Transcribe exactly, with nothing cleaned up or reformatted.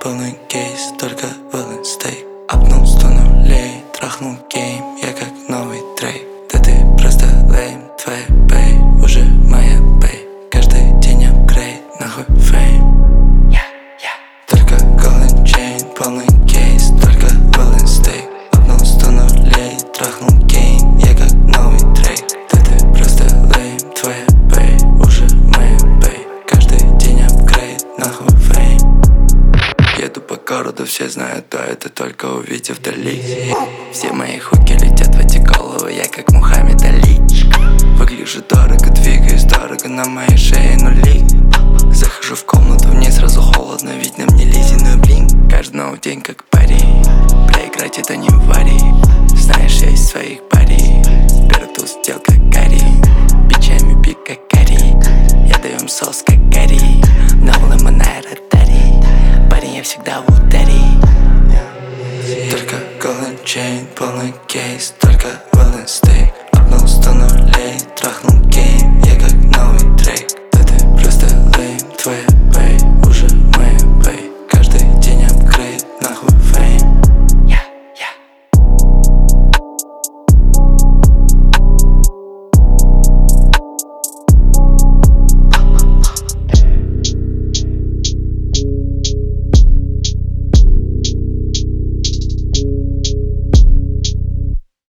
полный кейс, только волен стейк. Апнул сто нулей, трахнул гейм, я как новый трейк. Да ты просто лейм, твоя бэй уже моя бэй. Каждый день апгрейд, нахуй фейм. yeah, yeah. Только голden чейн, полный кейс, только волен стейк. Апнул сто нулей, трахнул гейм, я как новый трейк. Да ты просто лейм, твоя бэй уже моя бэй. Каждый день апгрейд, нахуй фейм. Еду по городу, все знают, да это только увидев вдали. Все мои хуки летят в эти головы, я как Мухаммед Али. Выгляжу дорого, двигаюсь дорого, на моей шее нули. Захожу в